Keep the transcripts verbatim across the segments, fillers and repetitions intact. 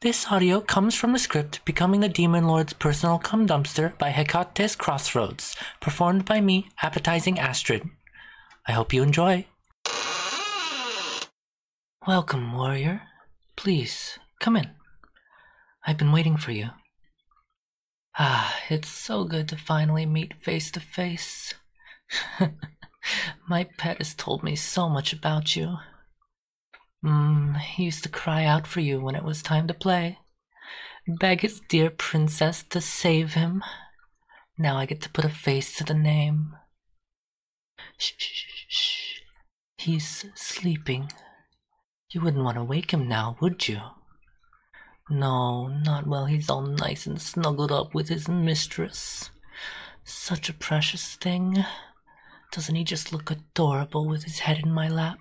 This audio comes from the script Becoming the Demon Lord's Personal Cum Dumpster by Hecates Crossroads, performed by me, Appetizing Astrid. I hope you enjoy. Welcome, warrior. Please, come in. I've been waiting for you. Ah, it's so good to finally meet face to face. My pet has told me so much about you. Mm, he used to cry out for you when it was time to play. Beg his dear princess to save him. Now I get to put a face to the name. Shh, shh, shh, shh. He's sleeping. You wouldn't want to wake him now, would you? No, not while he's all nice and snuggled up with his mistress. Such a precious thing. Doesn't he just look adorable with his head in my lap?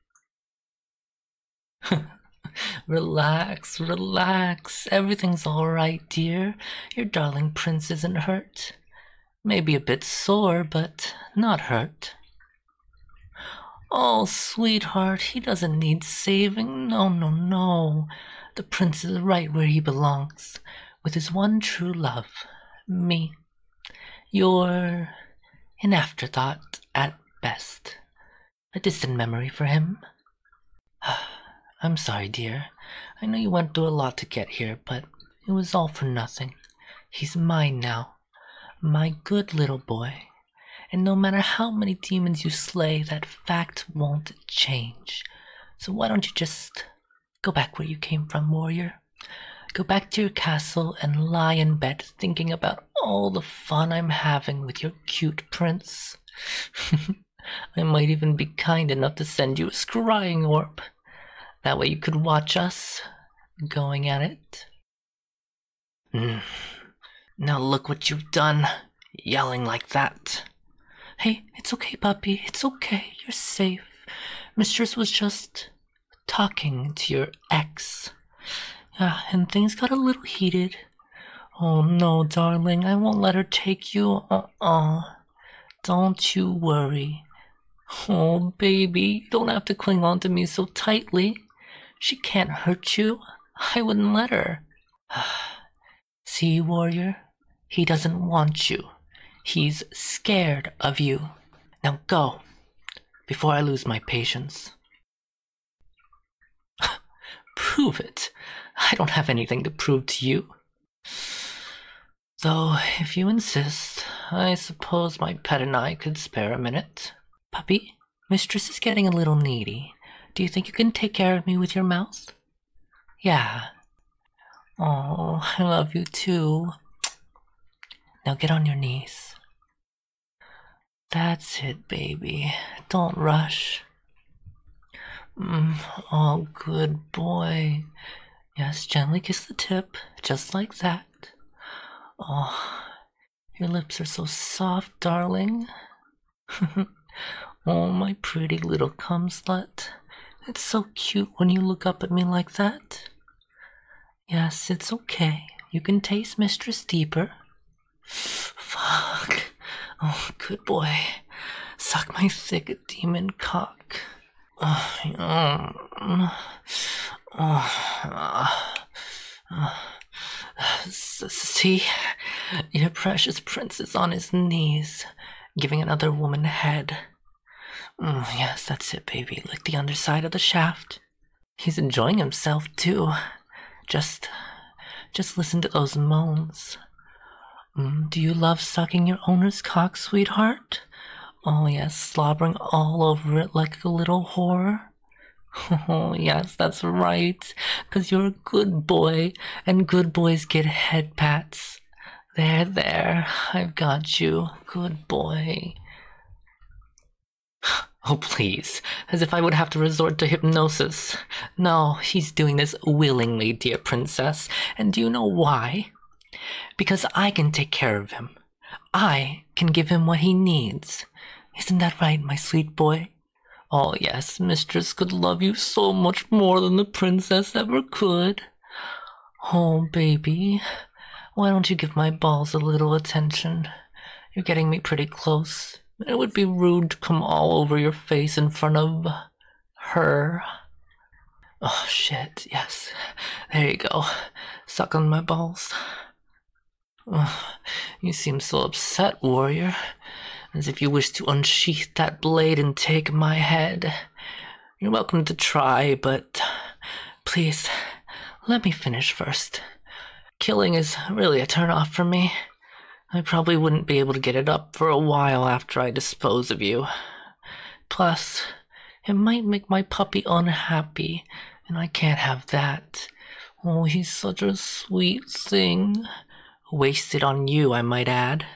Relax, relax. Everything's all right, dear. Your darling prince isn't hurt. Maybe a bit sore, but not hurt. Oh, sweetheart, he doesn't need saving. No, no, no. The prince is right where he belongs, with his one true love, me. You're an afterthought at best, a distant memory for him. I'm sorry, dear. I know you went through a lot to get here, but it was all for nothing. He's mine now, my good little boy. And no matter how many demons you slay, that fact won't change. So why don't you just go back where you came from, warrior? Go back to your castle and lie in bed thinking about all the fun I'm having with your cute prince. I might even be kind enough to send you a scrying orb. That way you could watch us going at it. Mm. Now look what you've done, yelling like that. Hey, it's okay, puppy. It's okay. You're safe. Mistress was just talking to your ex. Yeah, and things got a little heated. Oh no, darling. I won't let her take you. Uh-uh. Don't you worry. Oh, baby, you don't have to cling on to me so tightly. She can't hurt you. I wouldn't let her. See, warrior? He doesn't want you. He's scared of you. Now go, before I lose my patience. Prove it. I don't have anything to prove to you. Though, if you insist, I suppose my pet and I could spare a minute. Puppy, mistress is getting a little needy. Do you think you can take care of me with your mouth? Yeah. Oh, I love you too. Now get on your knees. That's it, baby. Don't rush. Mm, oh, good boy. Yes, gently kiss the tip, just like that. Oh, your lips are so soft, darling. Oh, my pretty little cum slut. It's so cute when you look up at me like that. Yes, it's okay. You can taste mistress deeper. Fuck. Oh, good boy. Suck my thick demon cock. Oh, um, oh, uh, uh, see? Your precious prince is on his knees, giving another woman head. Mm, yes, that's it, baby. Lick the underside of the shaft. He's enjoying himself, too. Just, just listen to those moans. Mm, do you love sucking your owner's cock, sweetheart? Oh, yes, slobbering all over it like a little whore. Oh, yes, that's right, 'cause you're a good boy, and good boys get head pats. There, there, I've got you. Good boy. Oh, please, as if I would have to resort to hypnosis. No, he's doing this willingly, dear princess, and do you know why? Because I can take care of him. I can give him what he needs. Isn't that right, my sweet boy? Oh, yes, mistress could love you so much more than the princess ever could. Oh, baby, why don't you give my balls a little attention? You're getting me pretty close. It would be rude to come all over your face in front of her. Oh, shit, yes. There you go. suck on my balls? Oh, you seem so upset, warrior, as if you wish to unsheath that blade and take my head. You're welcome to try, but please, let me finish first. Killing is really a turn-off for me. I probably wouldn't be able to get it up for a while after I dispose of you. Plus, it might make my puppy unhappy, and I can't have that. Oh, he's such a sweet thing. Wasted on you, I might add.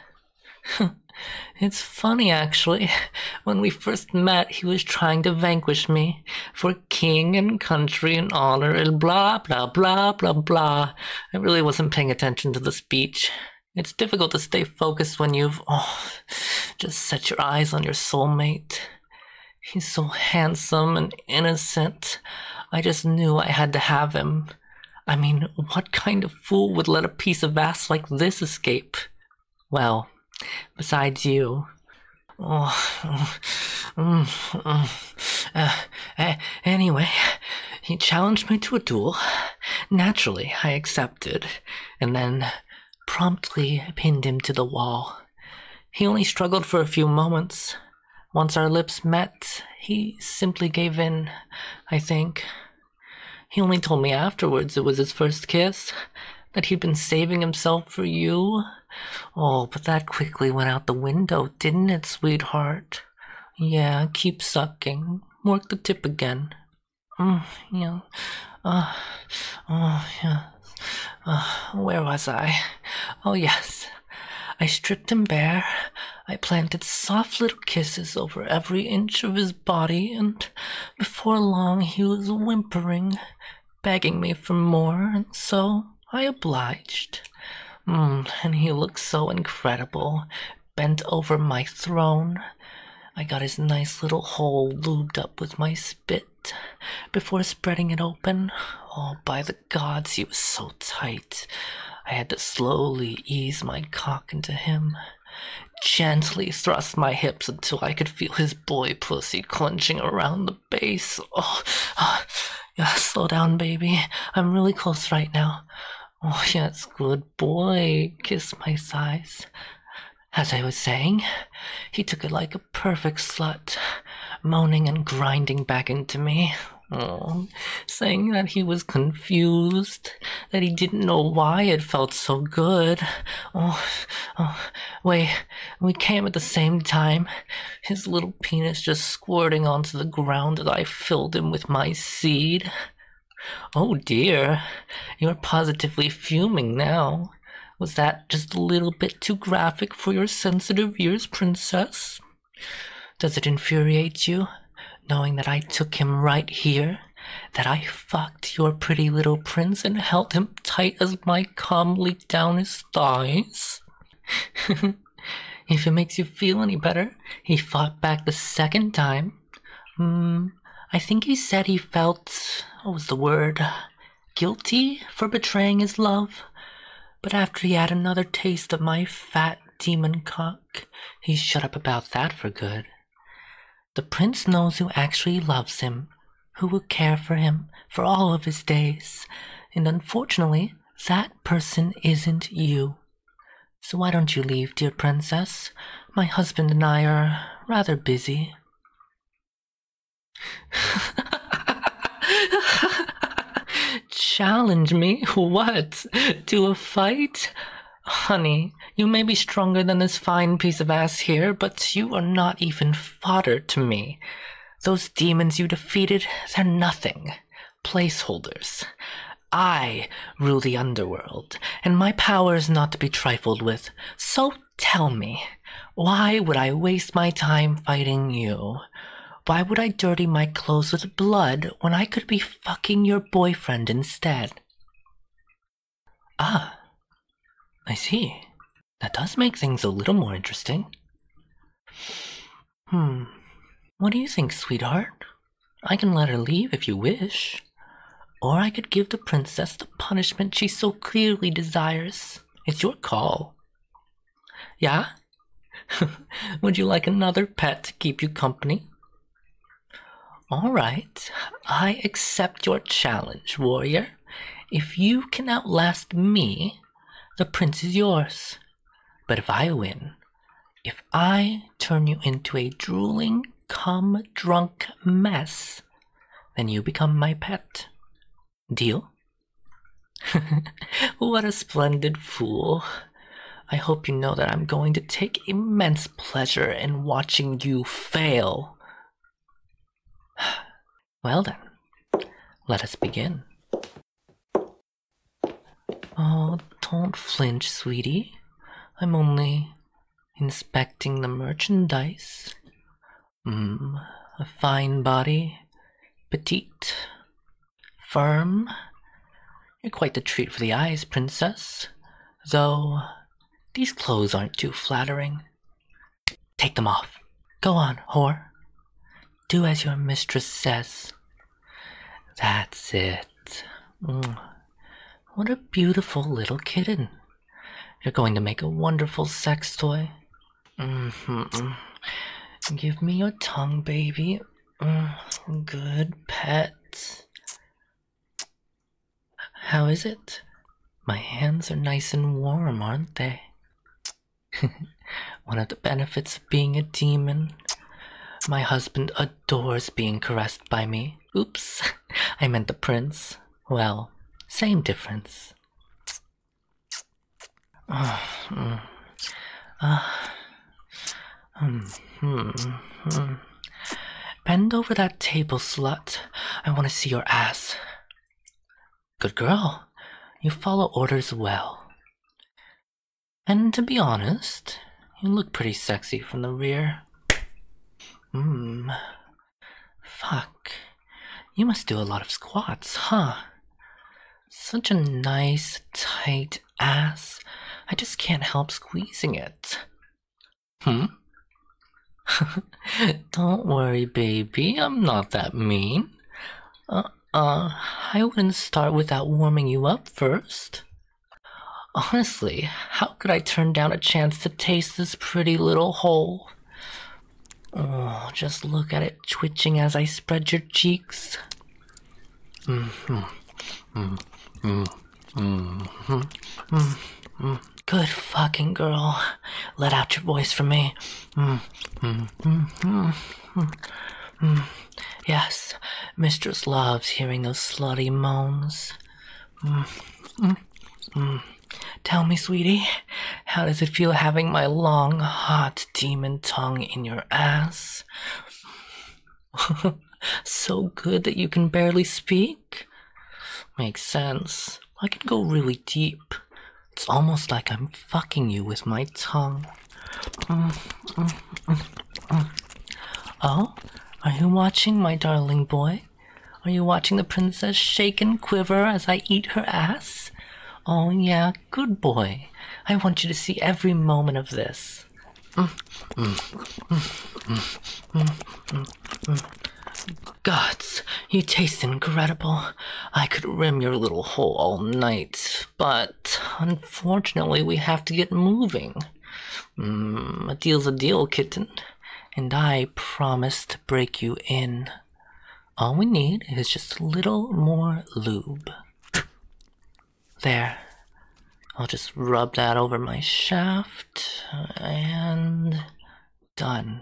It's funny, actually. When we first met, he was trying to vanquish me for king and country and honor and blah, blah, blah, blah, blah. I really wasn't paying attention to the speech. It's difficult to stay focused when you've, oh, just set your eyes on your soulmate. He's so handsome and innocent. I just knew I had to have him. I mean, what kind of fool would let a piece of ass like this escape? Well, besides you. Oh, um, um, uh, uh, anyway, he challenged me to a duel. Naturally, I accepted, and then promptly pinned him to the wall. He only struggled for a few moments. Once our lips met, he simply gave in, I think. He only told me afterwards it was his first kiss, that he'd been saving himself for you. Oh, but that quickly went out the window, didn't it, sweetheart? Yeah, keep sucking. Work the tip again. Mm, yeah. Uh, oh, yeah. Uh, where was I? Oh, yes. I stripped him bare. I planted soft little kisses over every inch of his body, and before long he was whimpering, begging me for more, and so I obliged. Mm, and he looked so incredible, bent over my throne. I got his nice little hole lubed up with my spit before spreading it open. Oh, by the gods, he was so tight. I had to slowly ease my cock into him, gently thrust my hips until I could feel his boy pussy clenching around the base. Oh, oh, yeah, slow down, baby. I'm really close right now. Oh, yes, good boy. Kiss my thighs. As I was saying, he took it like a perfect slut, moaning and grinding back into me. Oh, saying that he was confused, that he didn't know why it felt so good. Oh, oh, wait, we came at the same time, his little penis just squirting onto the ground as I filled him with my seed. Oh dear, you're positively fuming now. Was that just a little bit too graphic for your sensitive ears, princess? Does it infuriate you, knowing that I took him right here, that I fucked your pretty little prince and held him tight as my cum leaked down his thighs? If it makes you feel any better, he fought back the second time. Hmm, I think he said he felt, what was the word, guilty for betraying his love. But after he had another taste of my fat demon cock, he shut up about that for good. The prince knows who actually loves him, who will care for him for all of his days, and unfortunately, that person isn't you. So why don't you leave, dear princess? My husband and I are rather busy. Challenge me? What? To a fight? Honey, you may be stronger than this fine piece of ass here, but you are not even fodder to me. Those demons you defeated, they're nothing. Placeholders. I rule the underworld, and my power is not to be trifled with. So tell me, why would I waste my time fighting you? Why would I dirty my clothes with blood when I could be fucking your boyfriend instead? Ah, I see. That does make things a little more interesting. Hmm. What do you think, sweetheart? I can let her leave if you wish. Or I could give the princess the punishment she so clearly desires. It's your call. Yeah? Would you like another pet to keep you company? All right, I accept your challenge, warrior. If you can outlast me, the prince is yours. But if I win, if I turn you into a drooling, cum-drunk mess, then you become my pet. Deal? What a splendid fool. I hope you know that I'm going to take immense pleasure in watching you fail. Well then, let us begin. Oh, don't flinch, sweetie. I'm only inspecting the merchandise. Mmm, a fine body, petite, firm. You're quite the treat for the eyes, princess. Though, these clothes aren't too flattering. Take them off. Go on, whore. Do as your mistress says. That's it. Mm. What a beautiful little kitten. You're going to make a wonderful sex toy. Mm-hmm. Give me your tongue, baby. Mm, good pet. How is it? My hands are nice and warm, aren't they? One of the benefits of being a demon. My husband adores being caressed by me. Oops, I meant the prince. Well, same difference. Uh, mm, uh, um, hmm, hmm. Bend over that table, slut. I want to see your ass. Good girl. You follow orders well. And to be honest, you look pretty sexy from the rear. Hmm. Fuck. You must do a lot of squats, huh? Such a nice, tight ass. I just can't help squeezing it. Hmm? Don't worry, baby. I'm not that mean. Uh, uh, I wouldn't start without warming you up first. Honestly, how could I turn down a chance to taste this pretty little hole? Oh, just look at it twitching as I spread your cheeks. Mm-hmm. Mm-hmm. Mm-hmm. Mm-hmm. Good fucking girl. Let out your voice for me. Mm-hmm. Mm-hmm. Mm-hmm. Yes, mistress loves hearing those slutty moans. Mm-hmm. Mm-hmm. Tell me, sweetie, how does it feel having my long, hot demon tongue in your ass? So good that you can barely speak? Makes sense. I can go really deep. It's almost like I'm fucking you with my tongue. Mm, mm, mm, mm. Oh, are you watching, my darling boy? Are you watching the princess shake and quiver as I eat her ass? Oh yeah, good boy. I want you to see every moment of this. Mm, mm, mm, mm, mm, mm, mm. Gods, you taste incredible. I could rim your little hole all night, but unfortunately we have to get moving. Mm, a deal's a deal, kitten, and I promise to break you in. All we need is just a little more lube. There. I'll just rub that over my shaft, and done.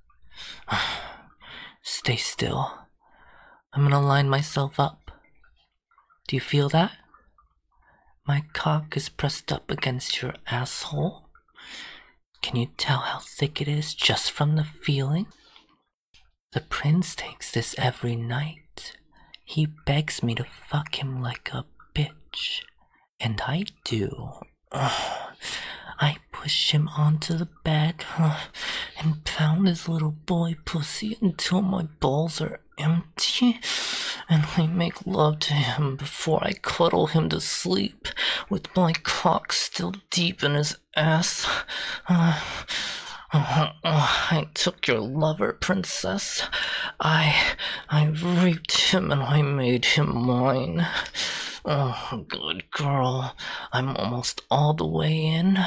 Stay still. I'm gonna line myself up. Do you feel that? My cock is pressed up against your asshole. Can you tell how thick it is just from the feeling? The prince takes this every night. He begs me to fuck him like a bitch. And I do. Ugh. I push him onto the bed uh, and pound his little boy pussy until my balls are empty. And I make love to him before I cuddle him to sleep with my cock still deep in his ass. Uh, uh, uh, I took your lover, princess. I, I raped him and I made him mine. Oh, good girl. I'm almost all the way in.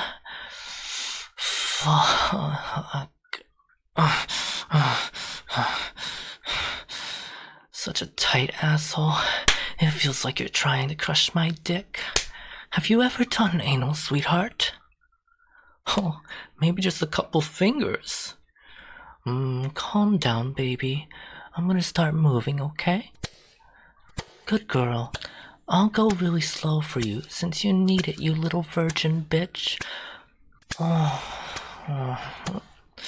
Fuck. Such a tight asshole. It feels like you're trying to crush my dick. Have you ever done anal, sweetheart? Oh, maybe just a couple fingers. Mm, calm down, baby. I'm gonna start moving, okay? Good girl. I'll go really slow for you, since you need it, you little virgin bitch. Oh, oh,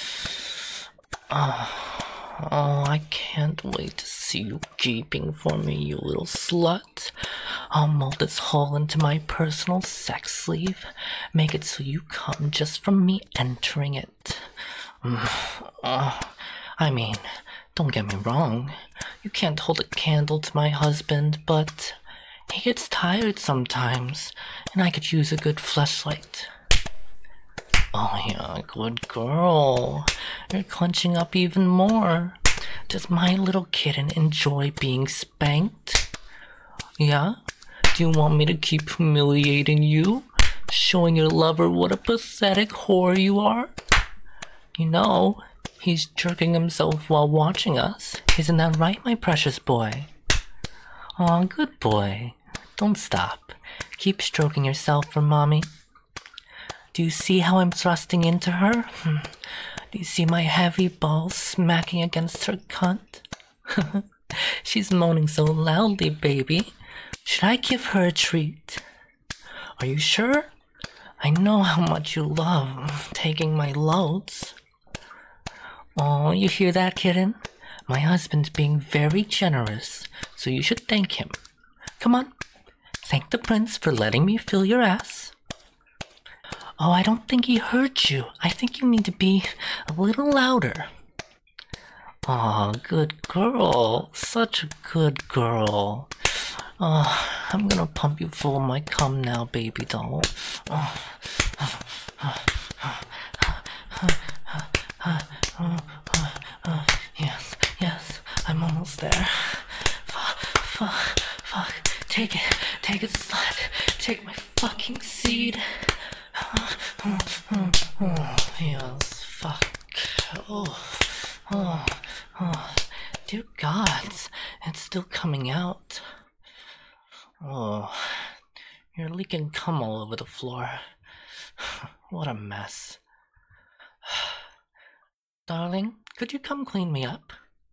oh, oh, I can't wait to see you gaping for me, you little slut. I'll mold this hole into my personal sex sleeve, make it so you come just from me entering it. Mm, oh, I mean, don't get me wrong, you can't hold a candle to my husband, but he gets tired sometimes, and I could use a good fleshlight. Oh yeah, good girl. You're clenching up even more. Does my little kitten enjoy being spanked? Yeah? Do you want me to keep humiliating you? Showing your lover what a pathetic whore you are? You know, he's jerking himself while watching us. Isn't that right, my precious boy? Aw, good boy. Don't stop. Keep stroking yourself for mommy. Do you see how I'm thrusting into her? Do you see my heavy balls smacking against her cunt? She's moaning so loudly, baby. Should I give her a treat? Are you sure? I know how much you love taking my loads. Oh, you hear that, kitten? My husband's being very generous, so you should thank him. Come on, thank the prince for letting me fill your ass. Oh, I don't think he heard you. I think you need to be a little louder. Oh, good girl. Such a good girl. Oh, I'm gonna pump you full of my cum now, baby doll. Oh. Yes, yes, I'm almost there. Fuck, fuck, fuck. Take it, take it, slut. Take my fucking seed. Oh, yes, fuck. Oh, oh, oh. Dear gods, it's still coming out. Oh, you're leaking cum all over the floor. What a mess. Darling, could you come clean me up?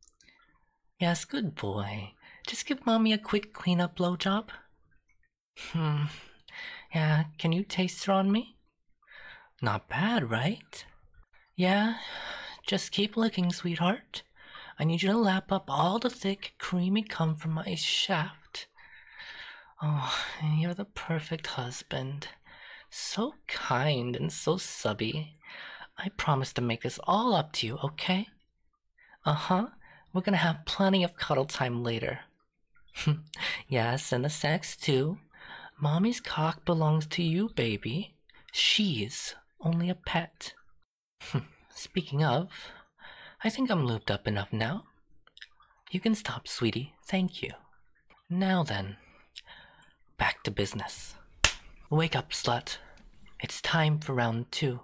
Yes, good boy. Just give mommy a quick clean-up blowjob. Hmm. Yeah, can you taste her on me? Not bad, right? Yeah, just keep licking, sweetheart. I need you to lap up all the thick, creamy cum from my shaft. Oh, you're the perfect husband. So kind and so subby. I promise to make this all up to you, okay? Uh-huh. We're gonna have plenty of cuddle time later. Yes, and the sex too. Mommy's cock belongs to you, baby. She's only a pet. Speaking of, I think I'm lubed up enough now. You can stop, sweetie. Thank you. Now then, back to business. Wake up, slut. It's time for round two.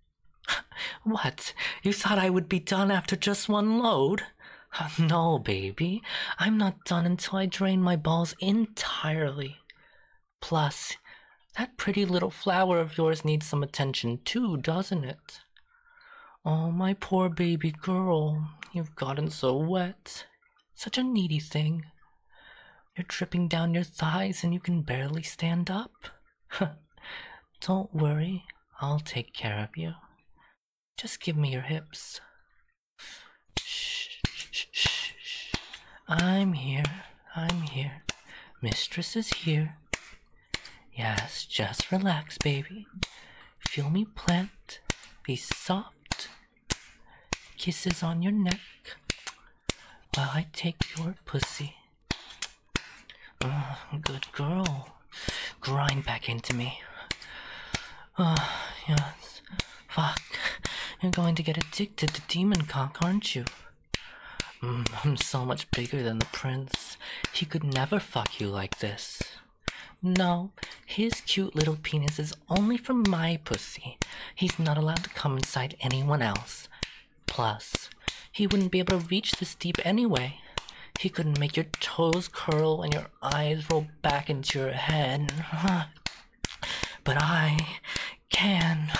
What? You thought I would be done after just one load? No, baby. I'm not done until I drain my balls entirely. Plus, that pretty little flower of yours needs some attention too, doesn't it? Oh, my poor baby girl. You've gotten so wet. Such a needy thing. You're dripping down your thighs and you can barely stand up. Don't worry. I'll take care of you. Just give me your hips. Shh, shh, shh, shh. I'm here. I'm here. Mistress is here. Yes, just relax, baby. Feel me plant. Be soft. Kisses on your neck while I take your pussy. Oh, good girl. Grind back into me. Oh, yes. Fuck. You're going to get addicted to demon cock, aren't you? Mm, I'm so much bigger than the prince. He could never fuck you like this. No, his cute little penis is only for my pussy. He's not allowed to come inside anyone else. Plus, he wouldn't be able to reach this deep anyway. he could make your toes curl and your eyes roll back into your head. But I can.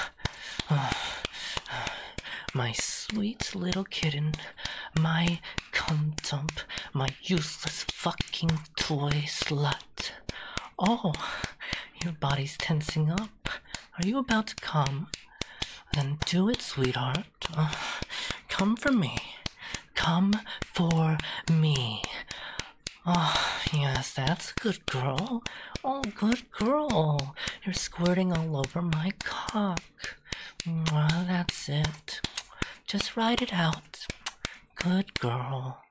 My sweet little kitten, my cum dump, my useless fucking toy slut. Oh, your body's tensing up. Are you about to come? Then do it, sweetheart. Uh, come for me. Come for me. Oh, yes, that's a good girl. Oh, good girl. You're squirting all over my cock. Mwah, that's it. Just ride it out. Good girl.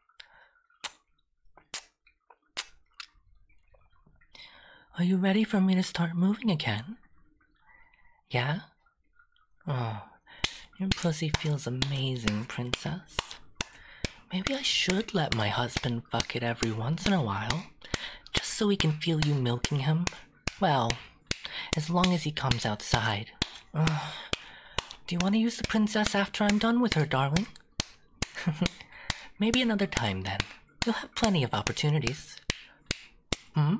Are you ready for me to start moving again? Yeah? Oh, your pussy feels amazing, princess. Maybe I should let my husband fuck it every once in a while, just so he can feel you milking him. Well, as long as he comes outside. Uh, do you want to use the princess after I'm done with her, darling? Maybe another time then. You'll have plenty of opportunities. Hmm?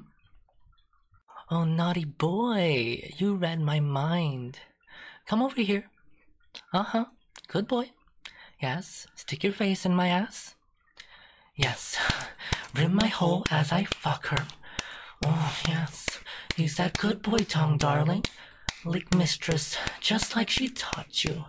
Oh, naughty boy, you read my mind. Come over here. Uh-huh, good boy. Yes, stick your face in my ass. Yes, rim my hole as I fuck her. Oh, yes, use that good boy tongue, darling. Lick mistress, just like she taught you.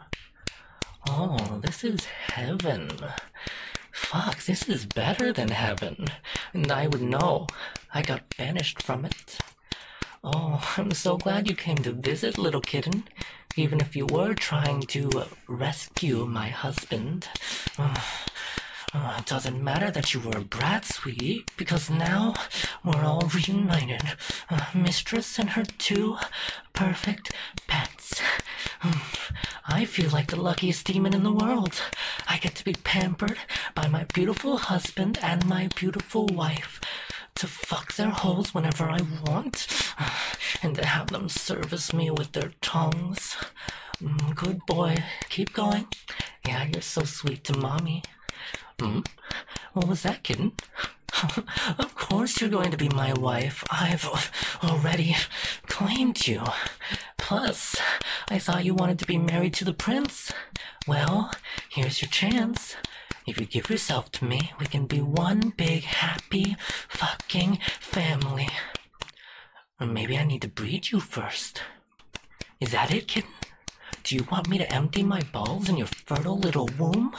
Oh, this is heaven. Fuck, this is better than heaven. And I would know. I got banished from it. Oh, I'm so glad you came to visit, little kitten. Even if you were trying to rescue my husband. Uh, uh, it doesn't matter that you were a brat, sweetie, because now we're all reunited. Uh, mistress and her two perfect pets. Um, I feel like the luckiest demon in the world. I get to be pampered by my beautiful husband and my beautiful wife. To fuck their holes whenever I want, and to have them service me with their tongues. Mm, good boy, keep going. Yeah, you're so sweet to mommy. Hmm? What was that, kitten? Of course you're going to be my wife. I've already claimed you. Plus, I thought you wanted to be married to the prince. Well, here's your chance. If you give yourself to me, we can be one big, happy, fucking family. Or maybe I need to breed you first. Is that it, kitten? Do you want me to empty my balls in your fertile little womb?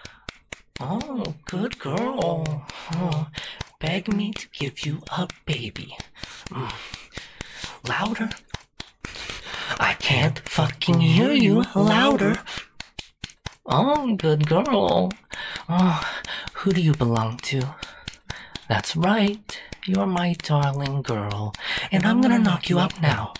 Oh, good girl. Oh, beg me to give you a baby. Mm. Louder. I can't fucking hear you. Louder. Oh, good girl. Oh, who do you belong to? That's right, you're my darling girl, and I'm gonna knock you up now.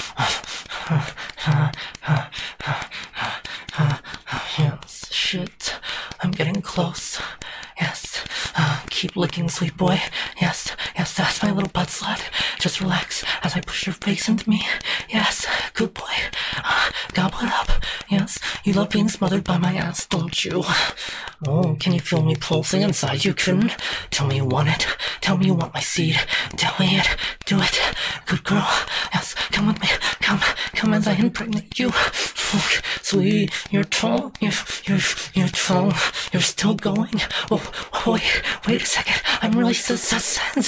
Yes, shit, I'm getting close. Yes, uh, keep licking, sweet boy. Yes, yes, that's my little butt slut. Just relax as I push your face into me. Yes, good boy. Uh, gobble it up. Yes, you love being smothered by my ass, don't you? Oh, can you feel me pulsing inside you, kitten? Tell me you want it. Tell me you want my seed. Tell me it. Do it. Good girl. Yes, come with me. Come, come as I impregnate you. Fuck, sweet, your tongue, your, your, your tongue, you're still going. Oh, wait, wait a second. I'm really fuck.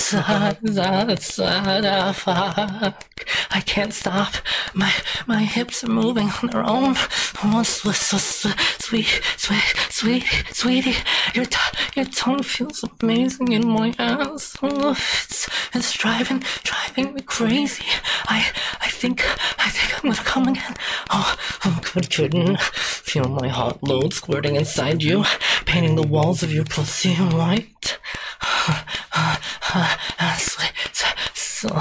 I can't stop. My, my hips are moving on their own. Oh, sweet, sweet, sweet, sweet, sweetie, your, t- your tongue feels amazing in my ass. Oh, it's, it's driving, driving me crazy. I, I think, I think I'm gonna come again. Oh, oh, good kitten. Feel my hot load squirting inside you, painting the walls of your pussy white. So,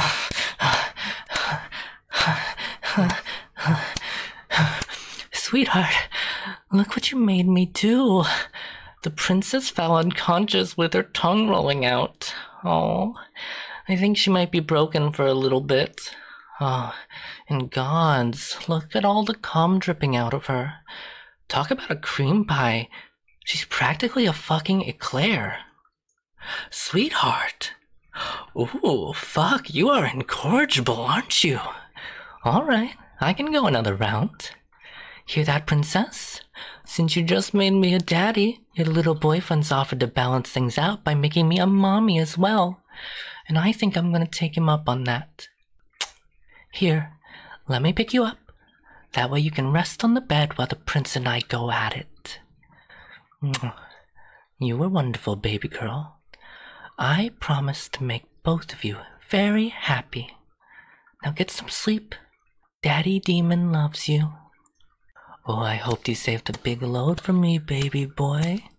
sweetheart, look what you made me do. The princess fell unconscious with her tongue rolling out. Oh, I think she might be broken for a little bit. Oh, and gods, look at all the cum dripping out of her. Talk about a cream pie. She's practically a fucking eclair. Sweetheart. Ooh, fuck, you are incorrigible, aren't you? Alright, I can go another round. Hear that, princess? Since you just made me a daddy, your little boyfriend's offered to balance things out by making me a mommy as well. And I think I'm gonna take him up on that. Here, let me pick you up. That way you can rest on the bed while the prince and I go at it. You were wonderful, baby girl. I promise to make both of you very happy. Now get some sleep. Daddy Demon loves you. Oh, I hoped you saved a big load for me, baby boy.